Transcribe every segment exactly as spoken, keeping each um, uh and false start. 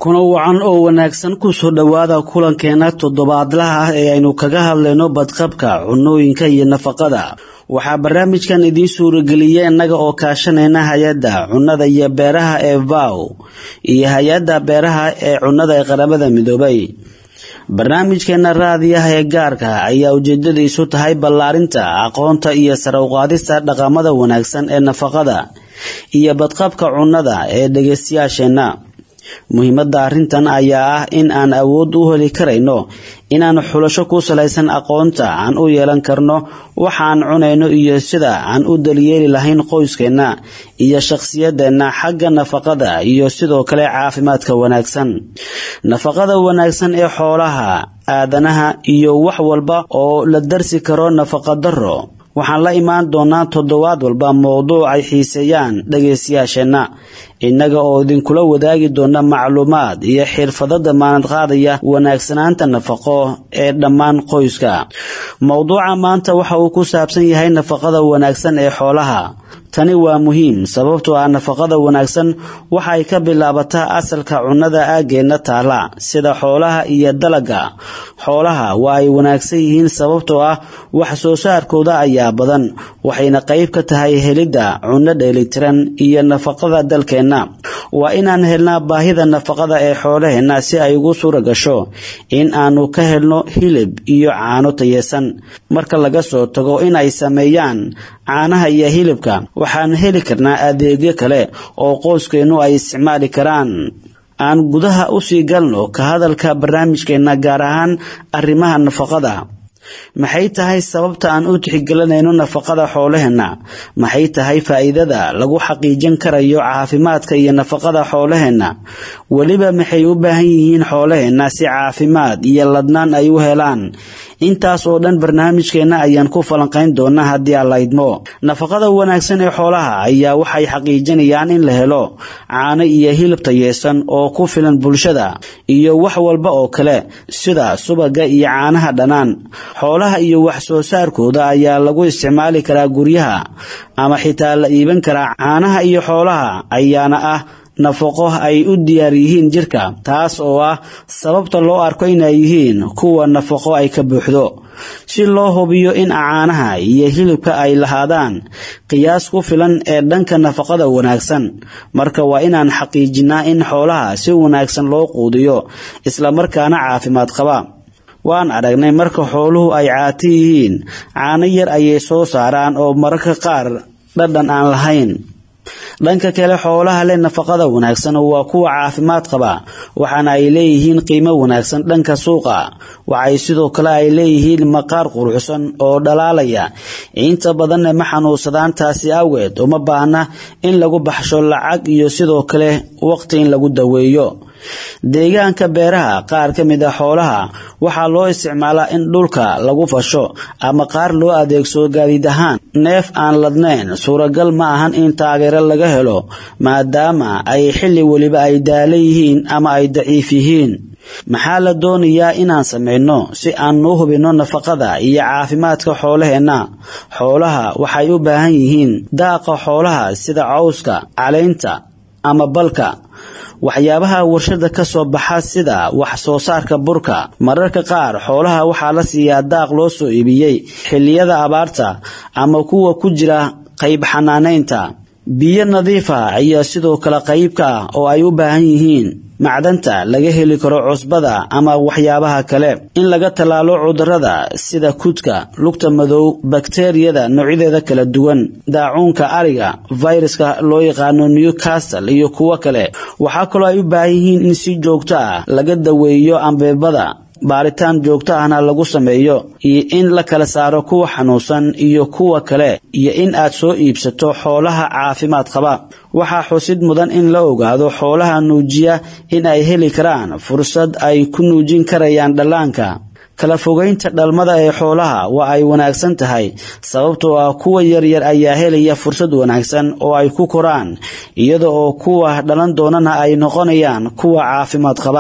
kuna wacan oo wanaagsan ku soo dhawaada kulankeena toddobaadlaha ah ee aynu kaga hadlayno badqabka cunooyinka iyo nafaqada. waxaa barnaamijkan idin suurageliyay inaga oo kaashanayna hay'adda cunnada iyo beeraha ee V A W iyo hay'adda beeraha ee cunnada ee qaramada midoobay. barnaamijkeena raadiyaha ee gaarka ayaa ujeedadiisu tahay ballaarinta aqoonta iyo sare u qaadista dhaqamada wanaagsan ee nafaqada iyo badqabka cunnada ee dhageystayaasheena. muhiimadda arrintan ayaa ah in aan awood u heli karayno inaan xulasho ku salaysan aqoonta aan u yeelan karno waxaan cunayno iyo sida aan u daryeeli lahayn qoyskeena iyo shakhsiyadeena xagga nafaqada iyo sidoo kale caafimaadka wanaagsan. nafaqada wanaagsan ee xoolaha, aadanaha iyo wax walba oo la darsi karo nafaqa darro. waxaan la imaan doonaa toddobaad walba mowduuc ay xiiseeyaan dhageystayaasheena, innaga oo idinkula wadaagi doona macluumaad iyo xirfado damaanad qaadaya wanaagsanaanta nafaqo ee dhammaan qoyska. mowduuca maanta waxa uu ku saabsan yahay nafaqada wanaagsan ee xoolaha. tani waa muhiim sababtoo ah nafaqada wanaagsan waxay ka bilaabataa asalka cunnada aageena taala sida xoolaha iyo dalaga. xoolaha waa ay wanaagsan yihiin sababtoo ah wax soo saarkooda ayaa badan, waxayna qayb ka tahay helidda cunno dheelitiran iyo nafaqada dalkeena. waa inaan helnaa baahida nafaqada ee xoolaheena si ay ugu suura gasho in aanu ka helno hilib iyo caano tayeesan. marka laga soo tago in ay sameeyaan caanaha iyo hilibka, waxaan heli karnaa adeegyo kale oo qoyskeenu ay isticmaali karaan. aan gudaha u sii galno ka hadalka barnaamijkeena gaar ahaan arrimaha nafaqada. maxay tahay sababta aan u tixgelinayno nafaqada xoolaheena? maxay tahay faa'iidada lagu xaqiijin karayo caafimaadka iyo nafaqada xoolaheena? weliba maxay u baahan yihiin xoolaheena si caafimaad iyo ladnaan ay u helaan? intaas oo dhan barnaamijkeena ayaan ku falanqayn doonaa haddii aan la idmo. nafaqada wanaagsan ee xoolaha ayaa waxay xaqiijinayaan in la helo caano iyo hilib tayeesan oo ku filan bulshada iyo wax walba oo kale sida subaga iyo caanaha dhanaan. xoolaha iyo wax soo saarkooda ayaa lagu isticmaali karaa guryaha ama xitaa la iibin karaa. caanaha iyo xoolaha ayaana ah nafaqo ay u diyaar yihiin jirka, taas oo ah sababta loo arko inay yihiin kuwa nafaqo ay ka buuxdo. si loo hubiyo in caanaha iyo hilibka ay lahaadaan qiyaas ku filan ee dhanka nafaqada wanaagsan, marka waa inaan xaqiijinaa in xoolaha si wanaagsan loo quudiyo isla markaana caafimaad qaba. waan aragnay marka xooluhu ay caati yihiin, caano yar ayay soo saaraan oo mararka qaar dhadhan aan lahayn. dhanka kale xoolaha leh nafaqada wanaagsan waa kuwa caafimaad qaba, waxaana ay leeyihiin qiimo wanaagsan dhanka suuqa. waxay sidoo kale ay leeyihiin maqaar quruxsan oo dhalaalaya, inta badanna ma xanuunsadaan. taasi awgeed uma baahna in lagu baxsho lacag iyo sidoo kale waqti in lagu daweeyo. deegaanka beeraha, qaar ka mid ah xoolaha waxaa loo isticmaalaa in dhulka lagu fasho ama qaar loo adeegsado gaadiid ahaan. neef aan ladnayn suuragal ma ahan in taageero laga helo maadaama ay xilli weliba ay daala yihiin ama ay daciif yihiin. maxaa la doonayaa inaan samayno si aan u hubino nafaqada iyo caafimaadka xoolaheena? xoolaha waxay u baahan yihiin daaqa xoolaha sida cawska, caleynta ama balka. waxyaabaha warshada ka soo baxa sida wax soo saarka burka. mararka qaar xoolaha waxaa la siiyaa daaq loo soo iibiyey xilliyada abaarta ama kuwa ku jira qayb xanaanaynta. biyo nadiif ah ayaa sidoo kale qayb ka ah oo ay u baahan yihiin. macdanta laga heli karo cusbada ama waxyaabaha kale. in laga tallaalo cudurrada sida kudka, lugta madow, bakteeriyada noocyadeeda kala duwan, daacuunka ariga, fayraska loo yaqaano Newcastle iyo kuwo kale. waxaa kaloo ay u baahan yihiin in si joogto ah laga daweeyo ambeebada, baaritaan joogto ahna lagu sameeyo, iyo in la kala saaro kuwa xanuunsan iyo kuwa kale, iyo in aad soo iibsato xoolaha caafimaad qaba. waxaa xusid mudan in la ogaado xoolaha nuujiya in ay heli karaan fursad ay ku nuujin karayaan dhallaanka. kala fogeynta dhalmada ee xoolaha waa ay wanaagsan tahay sababtoo ah kuwa yaryar ayaa helaya fursad wanaagsan oo ay ku koraan, iyada oo kuwa dhalan doonana ay noqonayaan kuwa caafimaad qaba.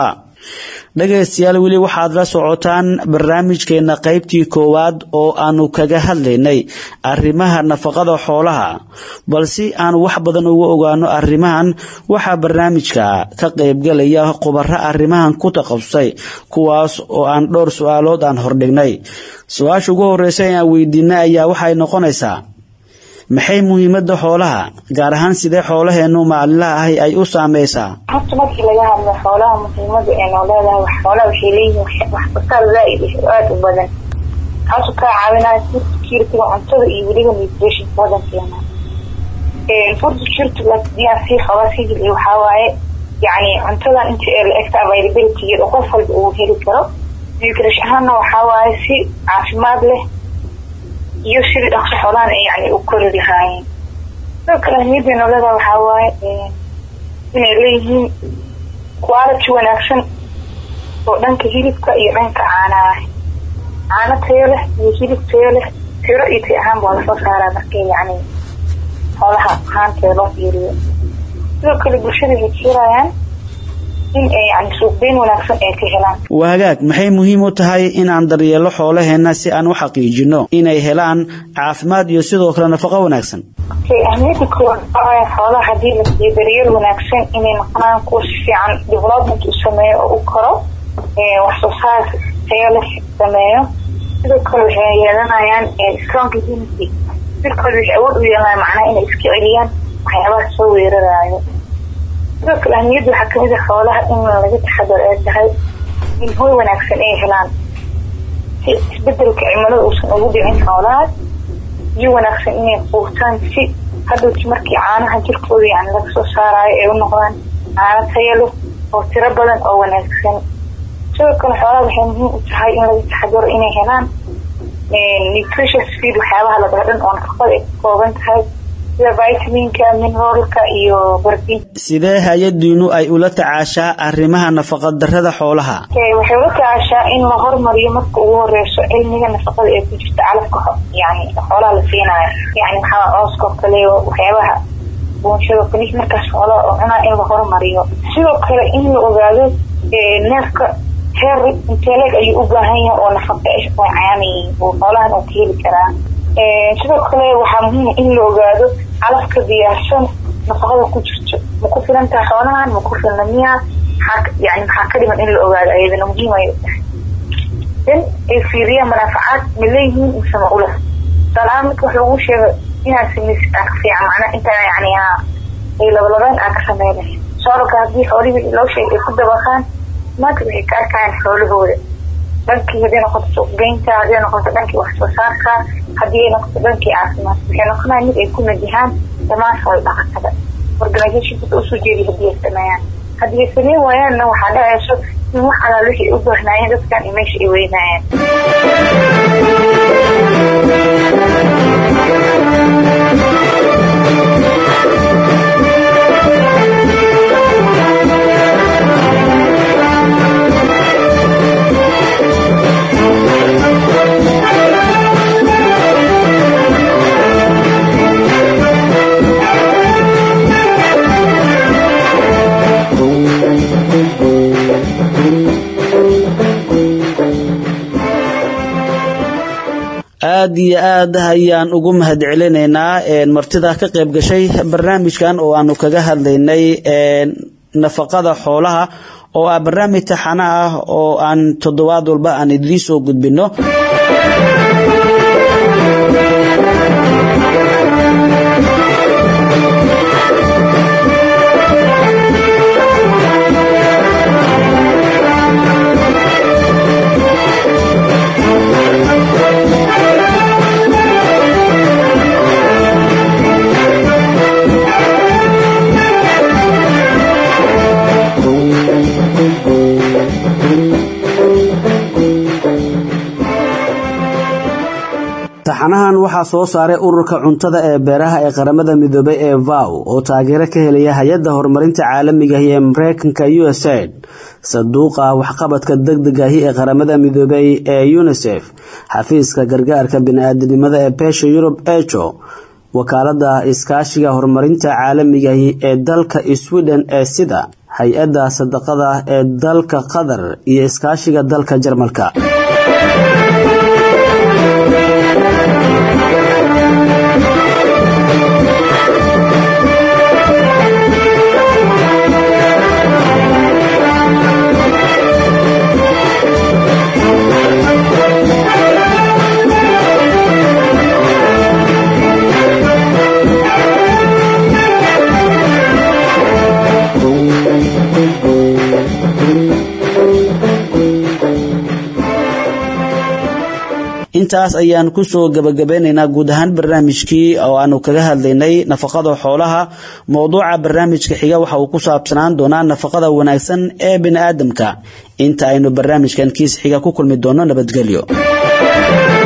dhageystayaal weli waxaad la socotaan barnaamijkeena qaybtii koowaad oo aanu kaga hadlaynay arrimaha nafaqada xoolaha balse aan wax badan uga ogaano arrimahan waxa barnaamijka ka qayb galaya khubaro arrimahan ku taqasusay kuwaas oo aan dhowr su'aalood aan hordhignay su'aasha ugu horeysa ee aan weydiinay ayaa waxay noqonaysaa maxay muhiimada xoolaha gaar ahaan sidee xoolaheenu maalinlaha ah ay u saameysaa horta markii laga hadlo xoolaha muhiimada ee nololeeda wax xoolaha waxay leeyihiin wax basaal zaid aad u badan taas oo ka caawinaya kirkiga cuntada iyo weliba nutrition badankeena ee furta kirkiga diyaa si xoolaha si waxa waaye yani cuntada inta ee la extra availability oo qof walba uu heli karo nutrition ahaan waxa waaye si caafimaad leh iyo shiri dhaqso xoolahan yani u kori lahaayeen sidoo kale midna noloda waxa waaye inay leeyihiin quality wanaagsan oo dhanka hilibka iyo dhanka caanaha caana tayo leh iyo hilib tayo leh tiro iyo tayo ahaan baa lasoo saaraa markii yani xoolaha ahaanteeda loo fiiriyo sidoo kale bulshada waxay jirayaan in ay yani suuqgeyn wanaagsan ay ka helaan wahagaag maxay muhiim u tahay in aan daryeelo xoolaheena si aan u xaqiijino inay helaan caafimaad iyo sidoo kale nafaqo wanaagsan ahmiyada koowaad ee xoolaha hadii la siiyo daryeel wanaagsan inay noqdaan kuwa si fiican development u sameeyo oo u koro ee wax soo saar tayo leh sameeyo sidoo kale waxay yeelanayaan strong immunity sidoo kale waxay awood u yeelanayaan macnaha inay iska celiyaan waxyaabaha soo weeraraayo sidoo kale ahmiyada waxaa kamid ah xoolaha in laga taxadaro ee tahay in hoy wanaagsan ay helaan si isbedelka cimilada uusan ugu dhicin xoolaha iyo wanaagsan inay quutaan si hadhowti markii caanaha jirkooda yani laga soo saarayo ay u noqdaan caano tayo leh oo tiro badan oo wanaagsan sidoo kale xoolaha waxay muhiim u tahay in laga taxadaro inay helaan nutritious feed waxyaabaha la dhaho dhan oo nafaqada ay ka kooban tahay sida vitaminka mineralka iyo borotiin sidee hay'adiinu ay ula tacaashaa arrimaha nafaqa darrada xoolaha waxay ula tacaashaa in la hormariyo marka ugu horeyso cilmiga nafaqada ee ku jirta calafka yani xoolaha la siinayo yani waxa cooska kale waxyaabaha bulshada kaliis markaas xoolaha oo cunaa in la hormariyo sidoo kale in la ogaado neefka heer inteleg ayuu u baahan yahay oo nafaqa oo caani oo xoolahan uu ka heli karaa sidoo kale waxaa muhiim in la ogaado calafka diyaarsan nafaqada ku jirto ma ku filan tahay xoolahan ma ku filan miyaa yani maxaa ka dhiman in la ogaado ayadana muhiim ay tahay in ay fiiriyaan manaafacaad ma leeyihiin mise ma ula salaam mid wax lagu sheego inaad samaysid aa ka fiican macnaa intaa yani ay labalabeen aa ka sameynay soolka haddii xoolihii loo sheegay ku dabaqaan maanta waxay ka arkayaan xoolahooda dhankii haddii noqoto suuqgeynta haddii noqoto dhankii wax soo saarka haddii noqoto dhankii caafimaad waxay noqonayaan mid ay ku najahaan dhammaan xoolo dhaqatada organizationka usoo jeediya haddii ay sameeyaan haddii ay sameyn waayaanna waxaa dhacayso in wax alaal wixii u baahnaayeen dadkan iyo meesha ay weynaayeen aad iyo aad ayaan ugu mahadcelinaynaa martida ka qayb gashay barnaamijkan oo aanu kaga hadlaynay nafaqada xoolaha oo ah barnaamij taxana ah oo aan toddobaad walba aan idin soo gudbino taxanahan waxaa soo saaray ururka cuntada ee beeraha ee qaramada midoobay ee V A O oo taageero ka helaya hay'adda horumarinta caalamiga ah ee Mareykanka U S A I D saduuqa waxqabadka degdega ah ee qaramada midoobay ee UNICEF xafiiska gargaarka bini'aadanimada ee Beesha Yurub E C H O wakaalada iskaashiga horumarinta caalamiga ah ee dalka Sweden ee sida hay-adda sadaqada ee dalka Qatar iyo iskaashiga dalka Jarmalka. intaas ayaan ku soo gabagabeynayna guud ahaan barnaamijkii oo aanu kaga hadlaynay nafaqada xoolaha. mowduuca barnaamijka xiga waxa uu ku saabsanaan doonaa nafaqada wanaagsan ee bini'aadamka. inta aynu barnaamijkan kiis xiga ku kulmi doono nabadgelyo.